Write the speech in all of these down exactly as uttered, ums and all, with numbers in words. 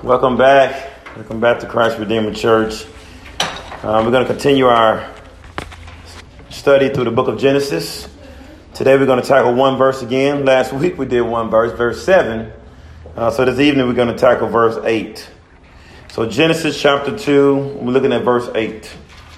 Welcome back. Welcome back to Christ Redeemer Church. Uh, we're going to continue our study through the book of Genesis. Today we're going to tackle one verse again. Last week we did one verse, verse seven. Uh, so this evening we're going to tackle verse eight. So Genesis chapter two, we're looking at verse eight.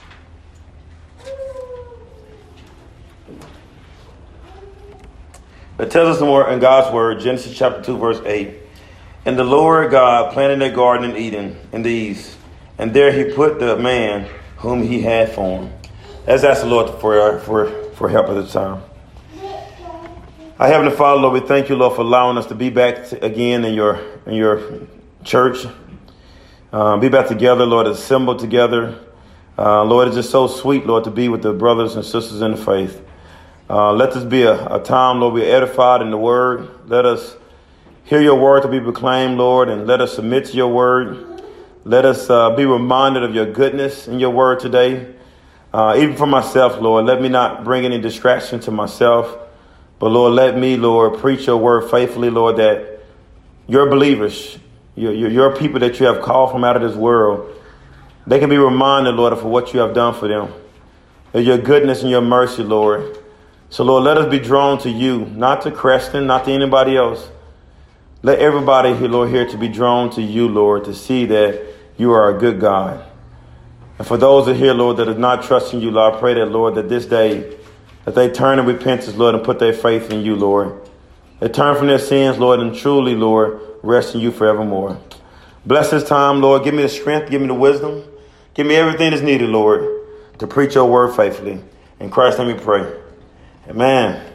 It tells us more in God's word, Genesis chapter two, verse eight. And the Lord God planted a garden in Eden in the east, and there he put the man whom he had formed. Let's ask the Lord for, for, for help at this time. Our Heavenly Father, Lord, we thank you, Lord, for allowing us to be back to, again in your in your church. Uh, be back together, Lord, assembled together. Uh, Lord, it's just so sweet, Lord, to be with the brothers and sisters in the faith. Uh, let this be a, a time, Lord, we're edified in the word. Let us hear your word to be proclaimed, Lord, and let us submit to your word. Let us uh, be reminded of your goodness in your word today. Uh, even for myself, Lord, let me not bring any distraction to myself. But, Lord, let me, Lord, preach your word faithfully, Lord, that your believers, your, your, your people that you have called from out of this world, they can be reminded, Lord, of what you have done for them, of your goodness and your mercy, Lord. So, Lord, let us be drawn to you, not to Creston, not to anybody else. Let everybody here, Lord, here to be drawn to you, Lord, to see that you are a good God. And for those that are here, Lord, that are not trusting you, Lord, I pray that, Lord, that this day, that they turn in repentance, Lord, and put their faith in you, Lord. They turn from their sins, Lord, and truly, Lord, rest in you forevermore. Bless this time, Lord. Give me the strength. Give me the wisdom. Give me everything that's needed, Lord, to preach your word faithfully. In Christ, let me pray. Amen.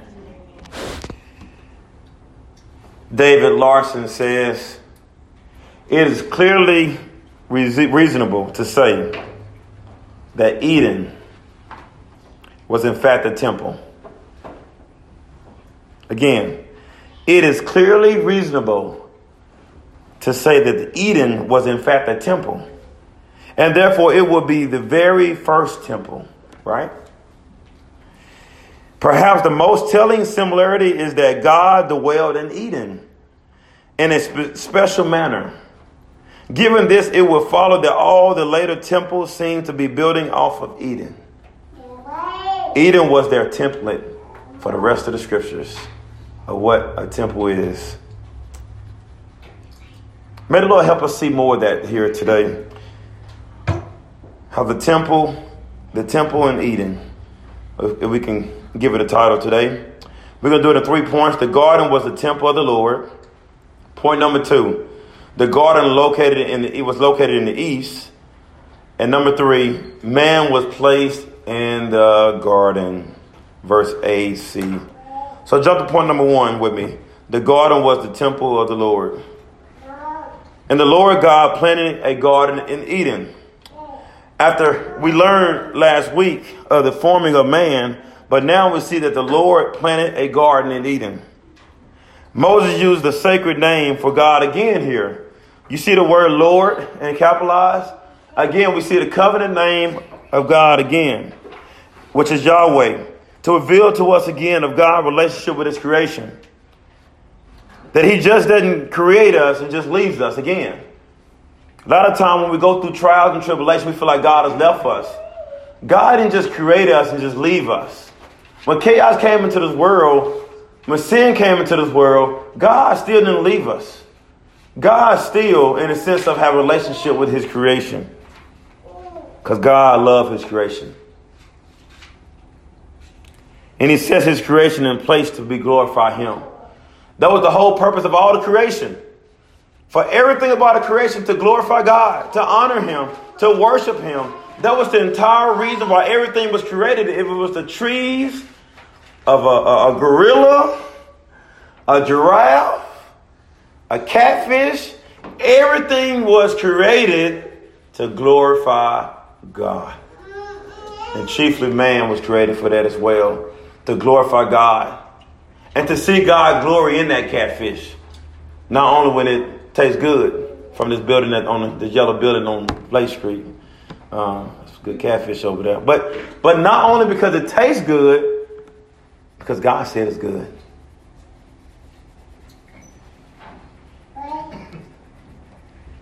David Larson says, it is clearly reasonable to say that Eden was in fact a temple. Again, it is clearly reasonable to say that Eden was in fact a temple. And therefore it would be the very first temple, right? Perhaps the most telling similarity is that God dwelled in Eden in a spe- special manner. Given this, it would follow that all the later temples seem to be building off of Eden. Eden was their template for the rest of the scriptures of what a temple is. May the Lord help us see more of that here today. How the temple, the temple in Eden, if we can give it a title today. We're going to do it in three points. The garden was the temple of the Lord. Point number two, the garden located in the, it was located in the east. And number three, man was placed in the garden. Verse A, C. So jump to point number one with me. The garden was the temple of the Lord. And the Lord God planted a garden in Eden. After we learned last week of the forming of man, but now we see that the Lord planted a garden in Eden. Moses used the sacred name for God again here. You see the word Lord and capitalized? Again, we see the covenant name of God again, which is Yahweh, to reveal to us again of God's relationship with his creation. That he just doesn't create us and just leaves us again. A lot of time when we go through trials and tribulation, we feel like God has left us. God didn't just create us and just leave us. When chaos came into this world, when sin came into this world, God still didn't leave us. God still, in a sense of have a relationship with his creation. Because God loved his creation. And he sets his creation in place to be glorify him. That was the whole purpose of all the creation. For everything about the creation to glorify God, to honor him, to worship him. That was the entire reason why everything was created. If it was the trees of a, a, a gorilla, a giraffe, a catfish, everything was created to glorify God. And chiefly man was created for that as well, to glorify God. And to see God glory in that catfish. Not only when it tastes good from this building that on the, the yellow building on Blake Street. Um, it's good catfish over there. But but not only because it tastes good, because God said it's good.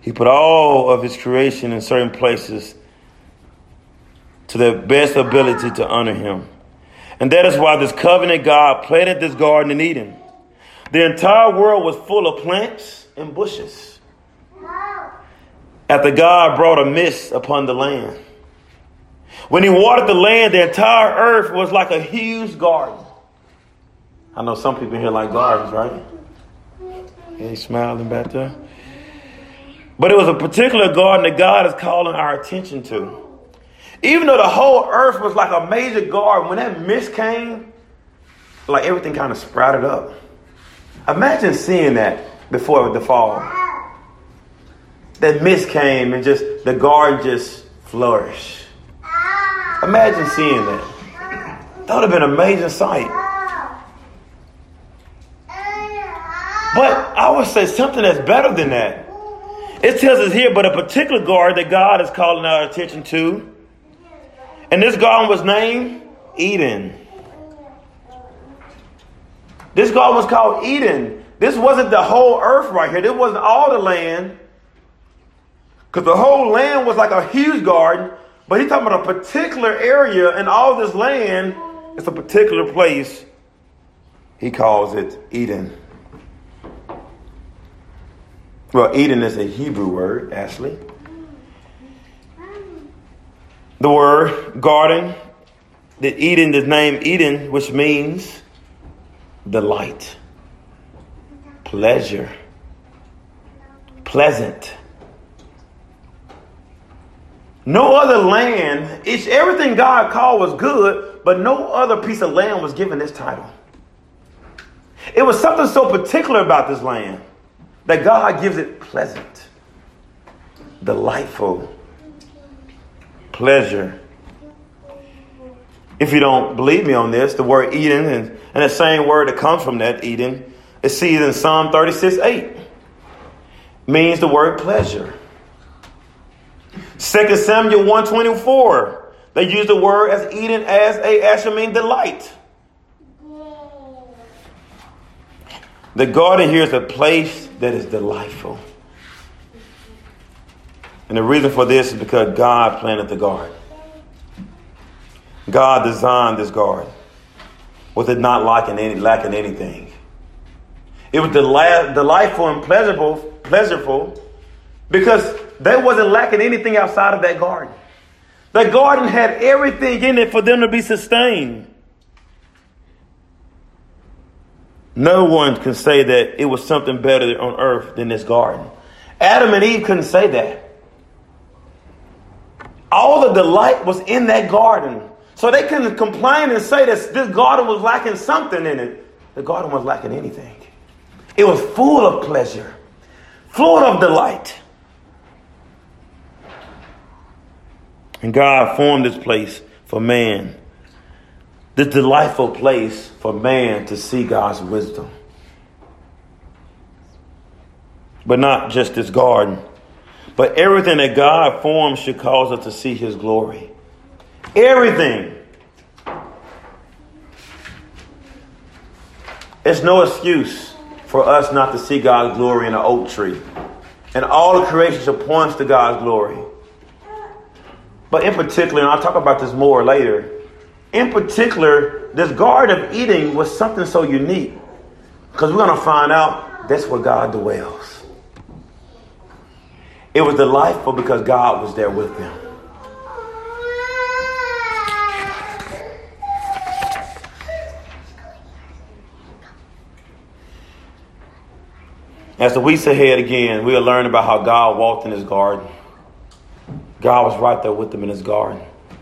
He put all of his creation in certain places to their best ability to honor him. And that is why this covenant God planted this garden in Eden. The entire world was full of plants and bushes. After God brought a mist upon the land. When he watered the land, the entire earth was like a huge garden. I know some people here like gardens, right? Yeah, he's smiling back there. But it was a particular garden that God is calling our attention to. Even though the whole earth was like a major garden, when that mist came, like everything kind of sprouted up. Imagine seeing that before the fall. That mist came and just the garden just flourished. Imagine seeing that. That would have been an amazing sight. But I would say something that's better than that. It tells us here, but a particular garden that God is calling our attention to. And this garden was named Eden. This garden was called Eden. This wasn't the whole earth right here. This wasn't all the land. Because the whole land was like a huge garden. But he's talking about a particular area, and all this land is a particular place. He calls it Eden. Well, Eden is a Hebrew word, Ashley. The word garden, that Eden is named Eden, which means delight, pleasure, pleasant. No other land, it's everything God called was good, but no other piece of land was given this title. It was something so particular about this land that God gives it pleasant, delightful, pleasure. If you don't believe me on this, the word Eden and, and the same word that comes from that Eden is seen in Psalm thirty-six eight. Means the word pleasure. Second Samuel one twenty-four. They use the word as Eden as a actually mean delight. The garden here is a place that is delightful. And the reason for this is because God planted the garden. God designed this garden. Was it not lacking any, lacking anything? It was del- delightful and pleasurable, pleasurable because they wasn't lacking anything outside of that garden. That garden had everything in it for them to be sustained. No one can say that it was something better on earth than this garden. Adam and Eve couldn't say that. All the delight was in that garden. So they couldn't complain and say that this garden was lacking something in it. The garden was lacking anything. It was full of pleasure, full of delight. And God formed this place for man. This delightful place for man to see God's wisdom. But not just this garden. But everything that God forms should cause us to see his glory. Everything. It's no excuse for us not to see God's glory in an oak tree. And all the creation should point to God's glory. But in particular, and I'll talk about this more later, in particular, this Garden of Eden was something so unique. Because we're going to find out that's where God dwells. It was delightful because God was there with them. As the weeks ahead again, we'll learn about how God walked in his garden. God was right there with them in his garden.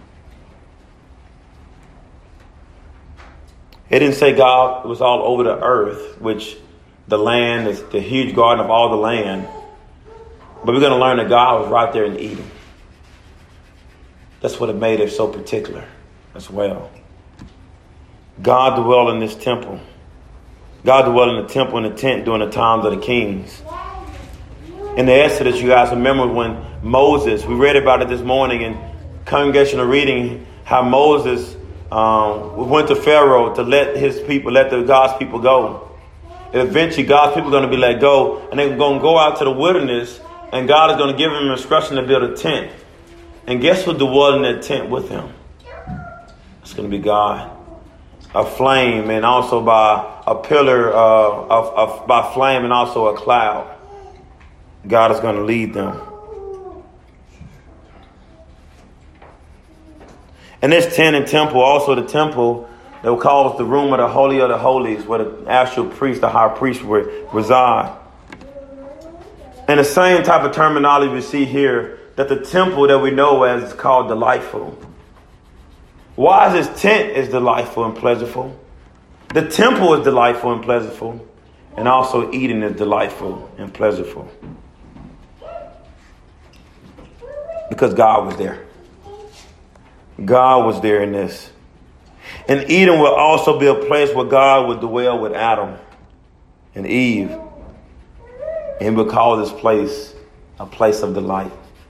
It didn't say God was all over the earth, which the land is the huge garden of all the land. But we're going to learn that God was right there in Eden. That's what it made it so particular as well. God dwelled in this temple. God dwelled in the temple in the tent during the times of the kings. In the Exodus, you guys remember when Moses, we read about it this morning in congregational reading, how Moses um, went to Pharaoh to let his people, let the God's people go. And eventually, God's people are going to be let go, and they're going to go out to the wilderness, and And God is going to give him instruction to build a tent. And guess who dwelled in that tent with him? It's going to be God. A flame, and also by a pillar uh, of, of by flame, and also a cloud. God is going to lead them. And this tent and temple, also the temple that we call the room of the Holy of the Holies, where the actual priest, the high priest, would reside. And the same type of terminology we see here, that the temple that we know as is called delightful. Why is this tent is delightful and pleasurable? The temple is delightful and pleasurable. And also Eden is delightful and pleasurable. Because God was there. God was there in this. And Eden will also be a place where God would dwell with Adam and Eve. And he would call this place a place of delight.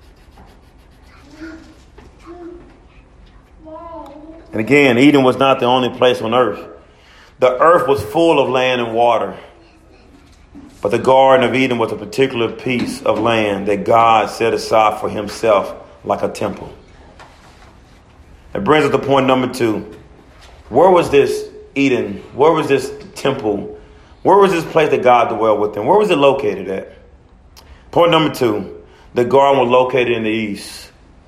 And again, Eden was not the only place on earth. The earth was full of land and water. But the Garden of Eden was a particular piece of land that God set aside for himself like a temple. It brings us to point number two. Where was this Eden? Where was this temple? Where was this place that God dwelled with them? Where was it located at? Point number two. The garden was located in the east.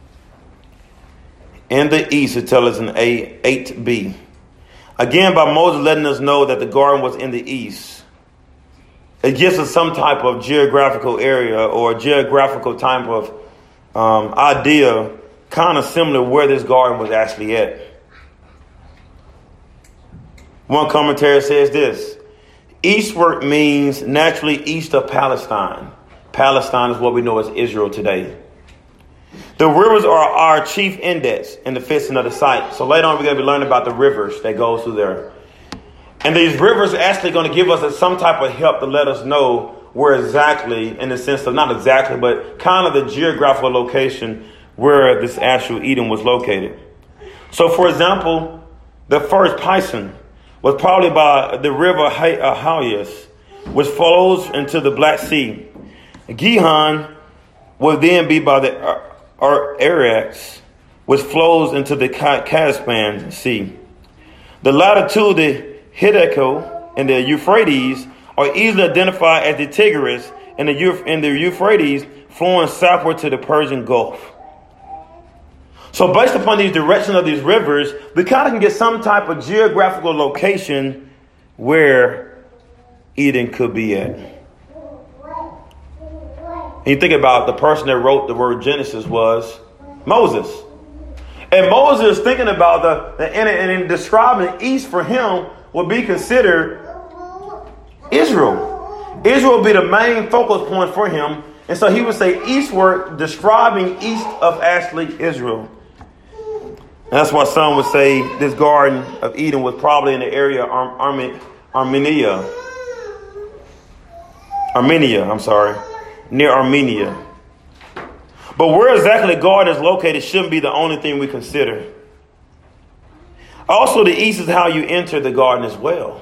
In the east, it tells us in eight b. Again, by Moses letting us know that the garden was in the east. It gives us some type of geographical area or geographical type of um, idea, kind of similar where this garden was actually at. One commentary says this: eastward means naturally east of Palestine. Palestine is what we know as Israel today. The rivers are our chief index in the fixing of the site. So later on, we're going to be learning about the rivers that goes through there. And these rivers are actually going to give us some type of help to let us know where exactly, in the sense of not exactly, but kind of the geographical location where this actual Eden was located. So, for example, the first Pison was probably by the river Halias, which flows into the Black Sea. Gihon would then be by the Arax, which flows into the Caspian Sea. The latter two, the Hiddekel and the Euphrates, are easily identified as the Tigris and the, Euph- and the Euphrates flowing southward to the Persian Gulf. So based upon these directions of these rivers, we kind of can get some type of geographical location where Eden could be at. And you think about the person that wrote the word Genesis was Moses. And Moses thinking about the, the and, and in describing east for him would be considered Israel. Israel would be the main focal point for him. And so he would say eastward, describing east of actually Israel. And that's why some would say this Garden of Eden was probably in the area of Ar- Ar- Armenia. Armenia, I'm sorry. Near Armenia. But where exactly the garden is located shouldn't be the only thing we consider. Also, the east is how you enter the garden as well.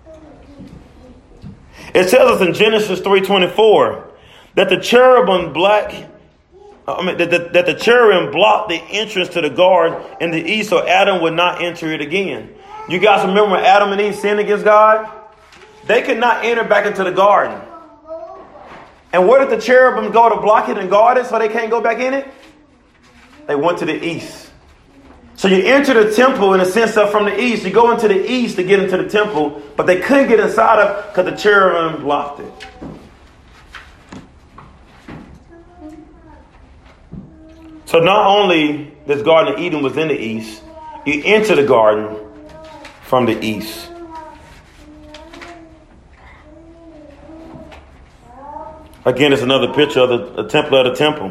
It tells us in Genesis three twenty-four that the cherubim black, I mean, that the, that the cherubim blocked the entrance to the garden in the east, so Adam would not enter it again. You guys remember when Adam and Eve sinned against God? They could not enter back into the garden. And where did the cherubim go to block it and guard it so they can't go back in it? They went to the east. So you enter the temple in a sense of from the east. You go into the east to get into the temple, but they couldn't get inside of because the cherubim blocked it. So not only this Garden of Eden was in the east, you enter the garden from the east. Again, it's another picture of the, the temple of the temple.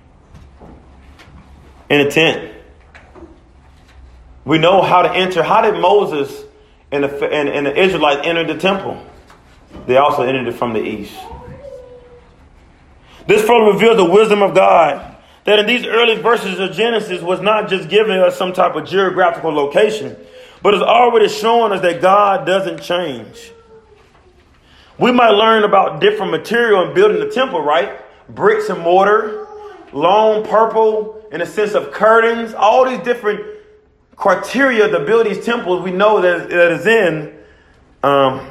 In a tent. We know how to enter. How did Moses and the, and, and the Israelites enter the temple? They also entered it from the east. This further reveals the wisdom of God, that in these early verses of Genesis was not just giving us some type of geographical location, but it's already showing us that God doesn't change. We might learn about different material in building the temple, right? bricks and mortar, long purple in the sense of curtains, all these different criteria to build these temples we know that, that is in um,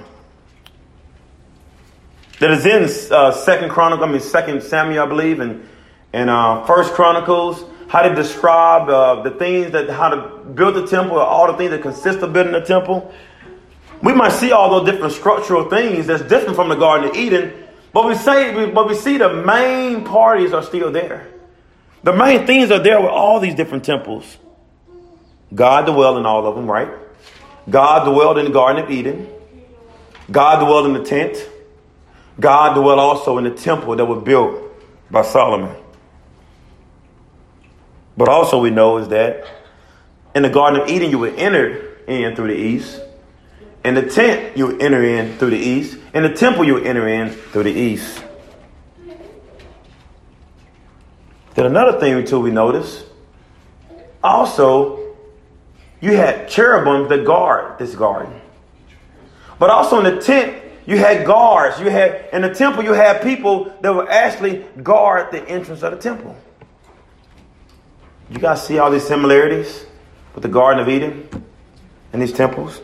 that is in uh, Second Chronicles, I mean Second Samuel, I believe, and and uh, First Chronicles. How to describe uh, the things that how to build the temple, all the things that consist of building the temple. We might see all those different structural things that's different from the Garden of Eden, but we say, but we see the main parties are still there. The main things are there with all these different temples. God dwelled in all of them, right? God dwelled in the Garden of Eden. God dwelled in the tent. God dwelled also in the temple that was built by Solomon. But also we know is that in the Garden of Eden, you would enter in through the east. In the tent, you would enter in through the east. In the temple, you would enter in through the east. Then another thing too we notice, also, you had cherubim that guard this garden. But also in the tent, you had guards. You had in the temple, you had people that would actually guard the entrance of the temple. You guys see all these similarities with the Garden of Eden and these temples?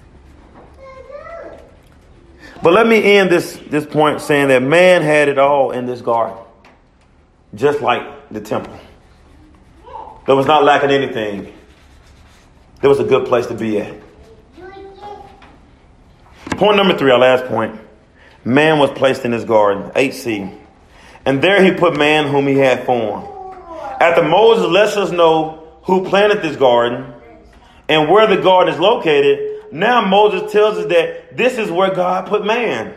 But let me end this, this point saying that man had it all in this garden, just like the temple. There was not lacking anything. There was a good place to be at. Point number three, our last point. Man was placed in this garden, eight C. And there he put man whom he had formed. After Moses lets us know who planted this garden and where the garden is located, now Moses tells us that this is where God put man.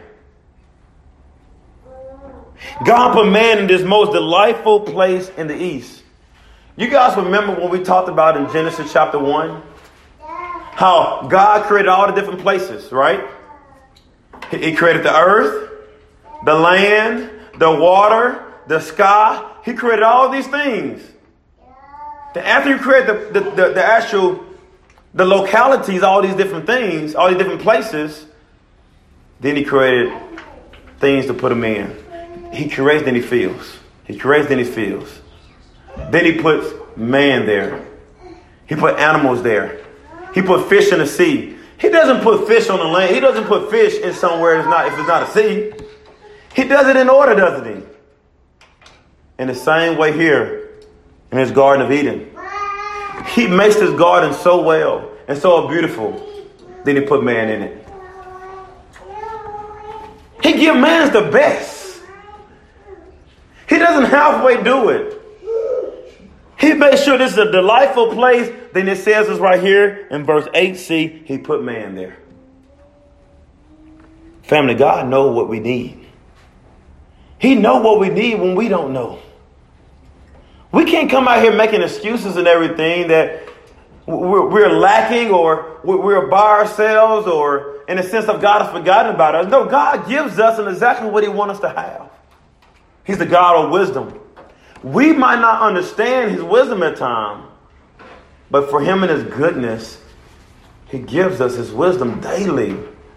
God put man in this most delightful place in the east. You guys remember when we talked about in Genesis chapter one, how God created all the different places, right? He created the earth, the land, the water, the sky. He created all these things. Then after he created the, the, the, the actual, the localities, all these different things, all these different places, then he created things to put them in. He creates, then he fills. He creates, then he fills. Then he puts man there. He put animals there. He put fish in the sea. He doesn't put fish on the land. He doesn't put fish in somewhere it's not, if it's not a sea. He does it in order, doesn't he? In the same way here in his Garden of Eden. He makes this garden so well and so beautiful. Then he put man in it. He gives man the best. He doesn't halfway do it. He made sure this is a delightful place. Then it says us right here in verse eight C, he put man there. Family, God knows what we need. He knows what we need when we don't know. We can't come out here making excuses and everything that we're, we're lacking or we're by ourselves or in the sense of God has forgotten about us. No, God gives us and exactly what he wants us to have. He's the God of wisdom. We might not understand his wisdom at times, but for him and his goodness, he gives us his wisdom daily.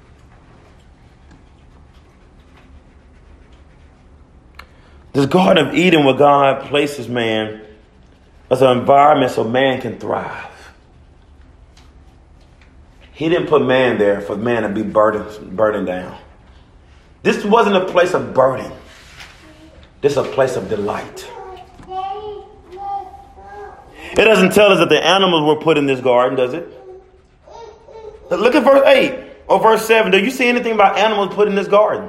This Garden of Eden where God places man as an environment so man can thrive. He didn't put man there for man to be burdened, burdened down. This wasn't a place of burden. This is a place of delight. It doesn't tell us that the animals were put in this garden, does it? Look at verse eight or verse seven. Do you see anything about animals put in this garden?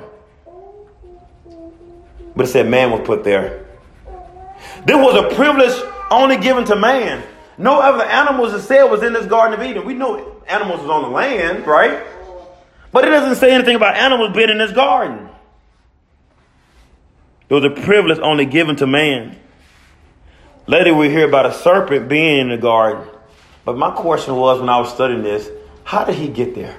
But it said man was put there. This was a privilege only given to man. No other animals, it said, was in this Garden of Eden. We know animals was on the land, right? But it doesn't say anything about animals being in this garden. It was a privilege only given to man. Later we hear about a serpent being in the garden. But my question was when I was studying this, how did he get there?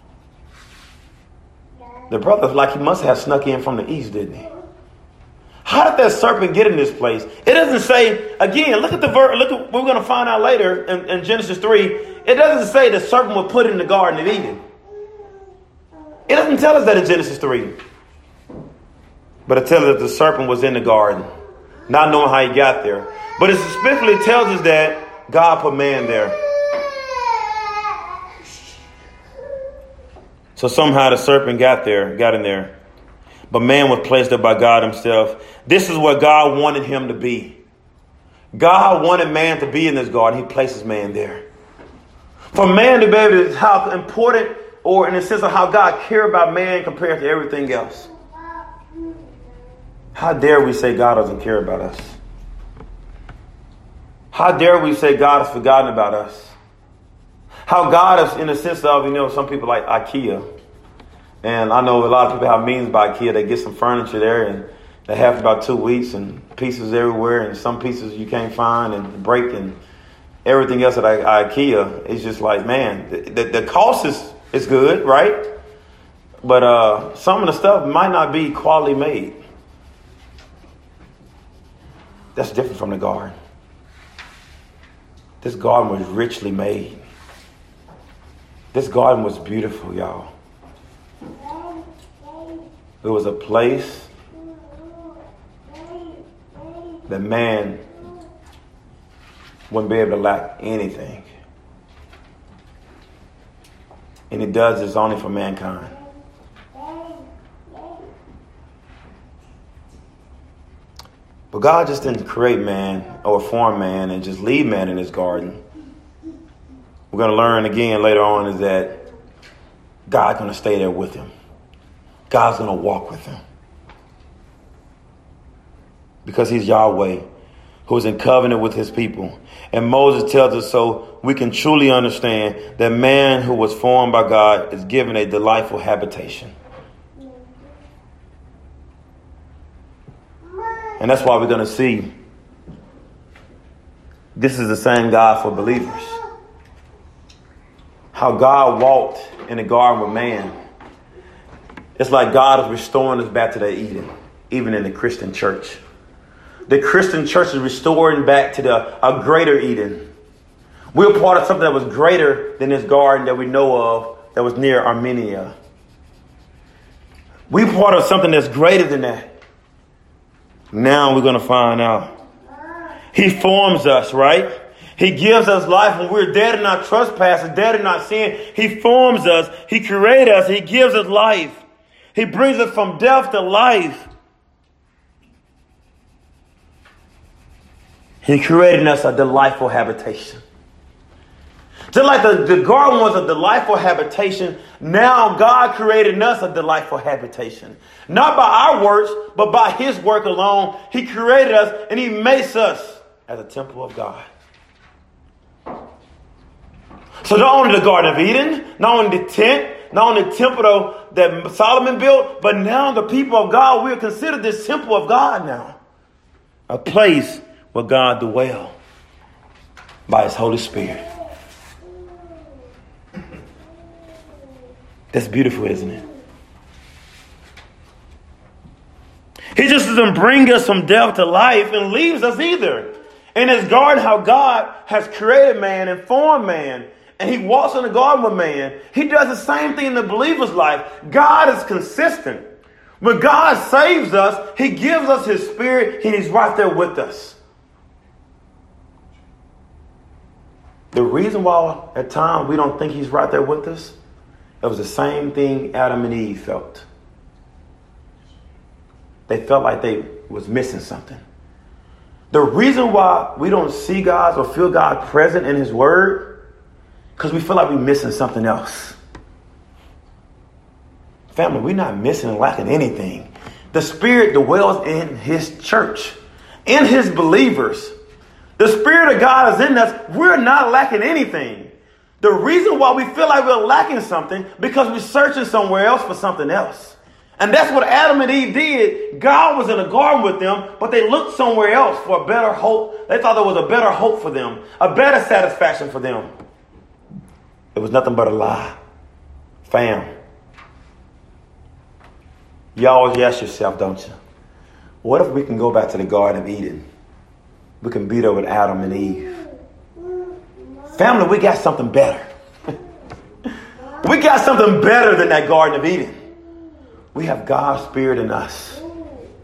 The brother, like he must have snuck in from the east, didn't he? How did that serpent get in this place? It doesn't say, again, look at the verse, look at what we're going to find out later in, in Genesis three. It doesn't say the serpent was put in the Garden of Eden. It doesn't tell us that in Genesis three. But it tells us that the serpent was in the garden, not knowing how he got there. But it specifically tells us that God put man there. So somehow the serpent got there, got in there. But man was placed there by God himself. This is what God wanted him to be. God wanted man to be in this garden. He places man there. For man to be able to, how important, or in the sense of how God cared about man compared to everything else. How dare we say God doesn't care about us? How dare we say God has forgotten about us? How God is in the sense of, you know, some people like IKEA. And I know a lot of people have means by IKEA. They get some furniture there and they have about two weeks and pieces everywhere. And some pieces you can't find and break and everything else at IKEA. It's just like, man, the, the, the cost is, is good, right? But uh, some of the stuff might not be quality made. That's different from the garden. This garden was richly made. This garden was beautiful, y'all. It was a place that man wouldn't be able to lack anything. And it does this only for mankind. But God just didn't create man or form man and just leave man in his garden. We're going to learn again later on is that God's going to stay there with him. God's going to walk with him. Because he's Yahweh, who is in covenant with his people. And Moses tells us so we can truly understand that man who was formed by God is given a delightful habitation. And that's why we're going to see this is the same God for believers. How God walked in the garden with man. It's like God is restoring us back to that Eden, even in the Christian church. The Christian church is restoring back to the a greater Eden. We're part of something that was greater than this garden that we know of that was near Armenia. We're part of something that's greater than that. Now we're going to find out. He forms us, right? He gives us life when we're dead in our trespasses, dead in our sin. He forms us. He created us. He gives us life. He brings us from death to life. He created us a delightful habitation. Just like the, the garden was a delightful habitation, now God created in us a delightful habitation. Not by our works, but by his work alone. He created us and he makes us as a temple of God. So not only the Garden of Eden, not only the tent, not only the temple that Solomon built, but now the people of God, we are considered this temple of God now. A place where God dwells by his Holy Spirit. That's beautiful, isn't it? He just doesn't bring us from death to life and leaves us either. In his garden, how God has created man and formed man, and he walks in the garden with man, he does the same thing in the believer's life. God is consistent. When God saves us, he gives us his spirit, and he's right there with us. The reason why at times we don't think he's right there with us, it was the same thing Adam and Eve felt. They felt like they was missing something. The reason why we don't see God or feel God present in his word, because we feel like we're missing something else. Family, we're not missing and lacking anything. The Spirit dwells in his church, in his believers. The Spirit of God is in us. We're not lacking anything. The reason why we feel like we're lacking something, because we're searching somewhere else for something else. And that's what Adam and Eve did. God was in a garden with them, but they looked somewhere else for a better hope. They thought there was a better hope for them, a better satisfaction for them. It was nothing but a lie. Fam, you always ask yourself, don't you? What if we can go back to the Garden of Eden? We can be there with Adam and Eve. Family, we got something better. We got something better than that Garden of Eden. We have God's Spirit in us.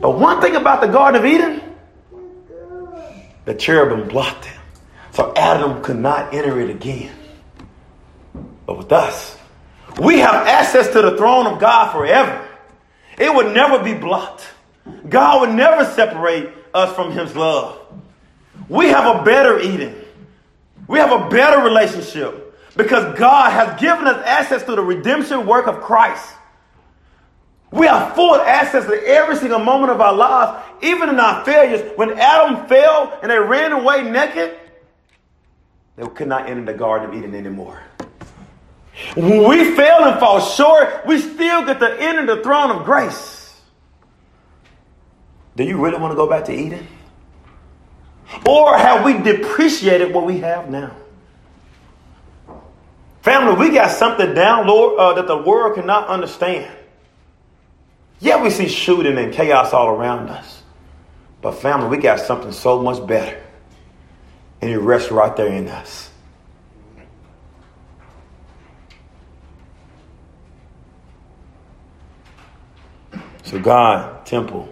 But one thing about the Garden of Eden, the cherubim blocked it. So Adam could not enter it again. But with us, we have access to the throne of God forever. It would never be blocked. God would never separate us from his love. We have a better Eden. We have a better relationship because God has given us access to the redemption work of Christ. We have full access to every single moment of our lives, even in our failures. When Adam fell and they ran away naked, they could not enter the Garden of Eden anymore. When we fail and fall short, we still get to enter the throne of grace. Do you really want to go back to Eden? Or have we depreciated what we have now? Family, we got something down, Lord, uh, that the world cannot understand. Yeah, we see shooting and chaos all around us. But family, we got something so much better. And it rests right there in us. So God, temple,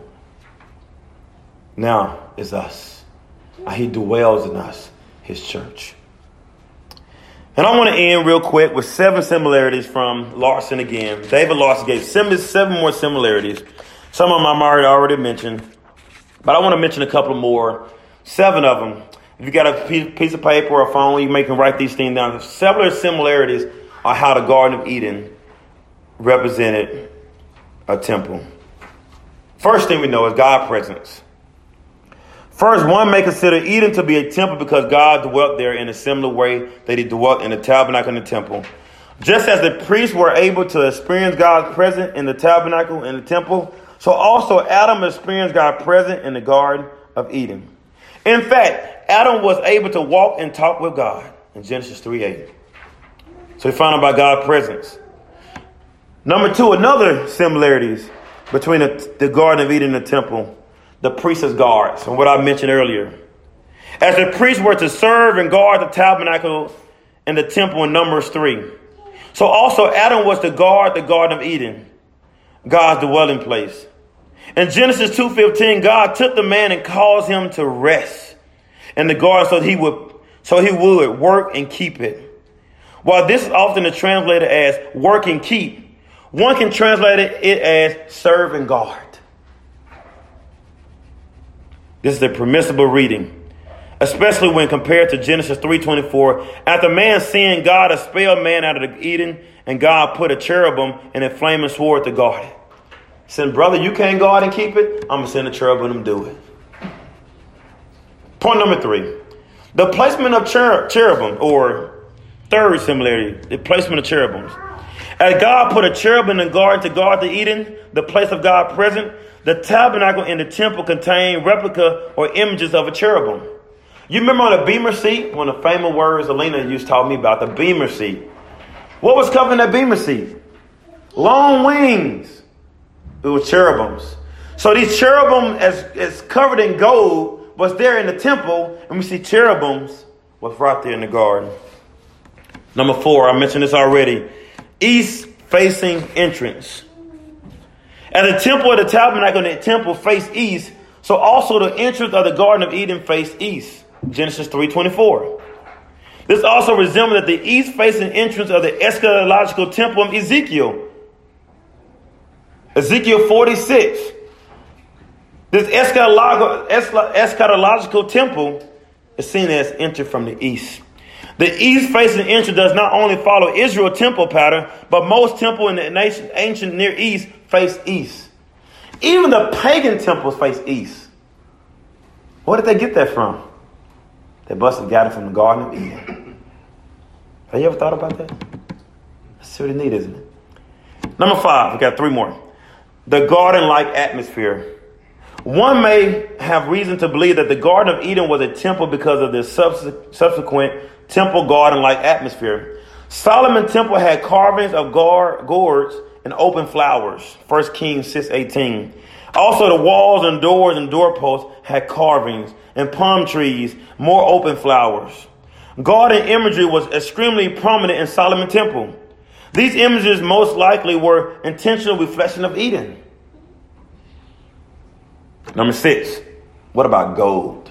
now is us. He dwells in us, his church. And I want to end real quick with seven similarities from Larson again. David Larson gave seven, seven more similarities. Some of them I'm already, already mentioned. But I want to mention a couple more. Seven of them. If you got a piece of paper or a phone, you may can write these things down. Several similarities are how the Garden of Eden represented a temple. First thing we know is God's presence. First, one may consider Eden to be a temple because God dwelt there in a similar way that he dwelt in the tabernacle and the temple. Just as the priests were able to experience God's presence in the tabernacle and the temple, so also Adam experienced God present in the Garden of Eden. In fact, Adam was able to walk and talk with God in Genesis three eight. So we found out about God's presence. Number two, another similarities between the, the Garden of Eden and the temple. The priests as guards, and what I mentioned earlier. As the priests were to serve and guard the tabernacle and the temple in Numbers three. So also Adam was to guard the Garden of Eden, God's dwelling place. In Genesis two fifteen, God took the man and caused him to rest in the garden so he would so he would work and keep it. While this is often translated as work and keep, one can translate it as serve and guard. This is a permissible reading, especially when compared to Genesis three twenty-four. After man sinned, God expelled man out of Eden, and God put a cherubim and a flaming sword to guard it. He said, brother, you can't guard and keep it. I'm going to send a cherubim and do it. Point number three. The placement of cher- cherubim, or third similarity, the placement of cherubims. As God put a cherubim and guard to guard the Eden, the place of God present, the tabernacle and the temple contain replica or images of a cherubim. You remember on the Bema seat, one of the famous words Alina used to taught me about, the Bema seat. What was covering that Bema seat? Long wings. It was cherubims. So these cherubim, as, as covered in gold, was there in the temple, and we see cherubims was right there in the garden. Number four, I mentioned this already. East-facing entrance. And the temple of the tabernacle and the temple face east, so also the entrance of the Garden of Eden faced east. Genesis three twenty-four. This also resembles the east-facing entrance of the eschatological temple of Ezekiel. Ezekiel forty-six. This eschatological, eschatological temple is seen as entered from the east. The east-facing entrance does not only follow Israel's temple pattern, but most temples in the nation, ancient Near East face east. Even the pagan temples face east. Where did they get that from? They must have got it from the Garden of Eden. Have you ever thought about that? That's pretty neat, isn't it? Number five, we got three more. The garden-like atmosphere. One may have reason to believe that the Garden of Eden was a temple because of the subs- subsequent temple garden-like atmosphere. Solomon's temple had carvings of gar- gourds and open flowers. First Kings six eighteen. Also, the walls and doors and doorposts had carvings and palm trees, more open flowers. Garden imagery was extremely prominent in Solomon's temple. These images most likely were intentional reflection of Eden. Number six, what about gold?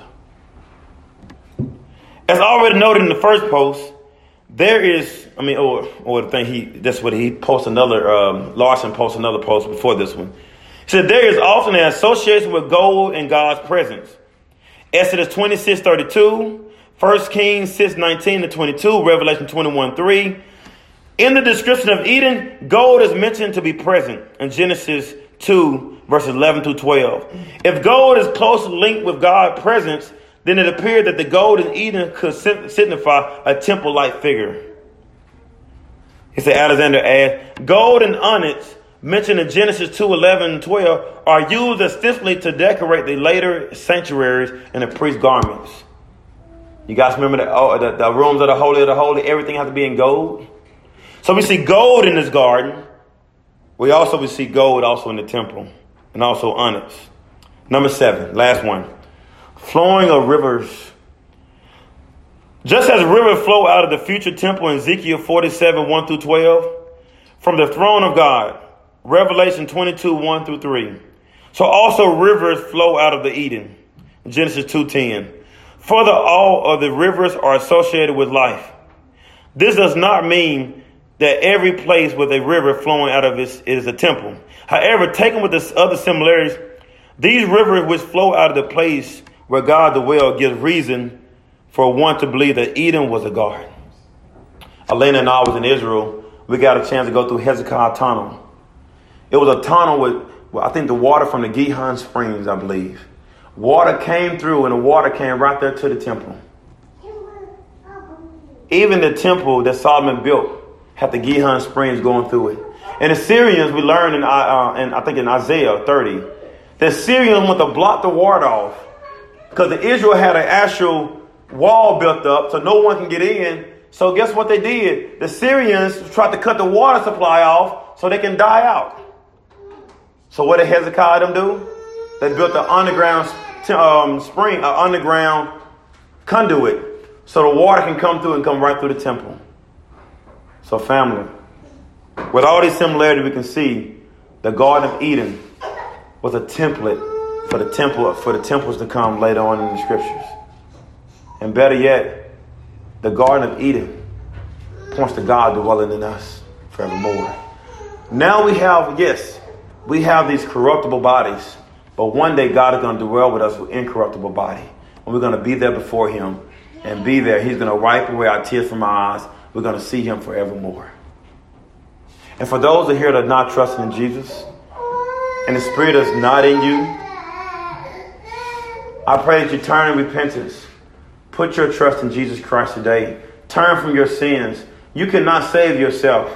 As already noted in the first post, there is, I mean, or or the thing he, that's what he posts another, um, Larson posts another post before this one. He said, there is often an association with gold in God's presence. Exodus twenty-six thirty-two, First Kings six nineteen to twenty-two, Revelation twenty-one three. In the description of Eden, gold is mentioned to be present in Genesis two, verses eleven through twelve. If gold is closely linked with God's presence, then it appeared that the gold in Eden could signify a temple-like figure. He said, Alexander adds, gold and onyx mentioned in Genesis two, eleven, and twelve are used extensively to decorate the later sanctuaries and the priest's garments. You guys remember the, oh, the, the rooms of the Holy of the Holy, everything has to be in gold? So we see gold in this garden. We also we see gold also in the temple and also onyx. Number seven, last one. Flowing of rivers. Just as rivers flow out of the future temple in Ezekiel forty-seven, one through twelve, from the throne of God, Revelation twenty-two, one through three. So also rivers flow out of the Eden, Genesis two ten. Further, all of the rivers are associated with life. This does not mean that every place with a river flowing out of it is a temple. However, taken with the other similarities, these rivers which flow out of the place where God dwells gives reason for one to believe that Eden was a garden. Elena and I was in Israel. We got a chance to go through Hezekiah Tunnel. It was a tunnel with, well, I think, the water from the Gihon Springs, I believe. Water came through and the water came right there to the temple. Even the temple that Solomon built had the Gihon Springs going through it. And the Syrians, we learned in, uh, in I think in Isaiah thirty, the Syrians went to block the water off because the Israel had an actual wall built up so no one can get in. So guess what they did? The Syrians tried to cut the water supply off so they can die out. So what did Hezekiah them do? They built an underground um, spring, an underground conduit so the water can come through and come right through the temple. So family, with all these similarities, we can see the Garden of Eden was a template for the temple for the temples to come later on in the scriptures. And better yet, the Garden of Eden points to God dwelling in us forevermore. Now we have, yes, we have these corruptible bodies, but one day God is going to dwell with us with incorruptible body. And we're going to be there before him and be there. He's going to wipe away our tears from our eyes. We're going to see him forevermore. And for those that here that are not trusting in Jesus and the Spirit is not in you, I pray that you turn in repentance. Put your trust in Jesus Christ today. Turn from your sins. You cannot save yourself.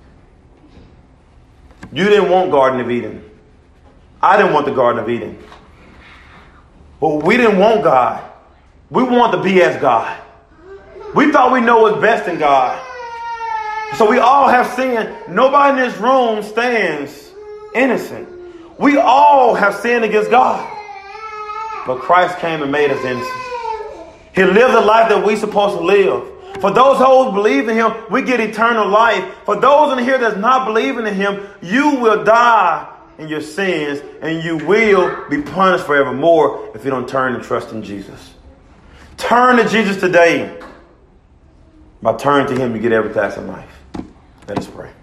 You didn't want Garden of Eden. I didn't want the Garden of Eden. But we didn't want God. We want to be as God. We thought we know what's best in God. So we all have sinned. Nobody in this room stands innocent. We all have sinned against God. But Christ came and made us innocent. He lived the life that we're supposed to live. For those who believe in him, we get eternal life. For those in here that's not believing in him, you will die in your sins and you will be punished forevermore if you don't turn and trust in Jesus. Turn to Jesus today. By turning to him, you get every task in life. Let us pray.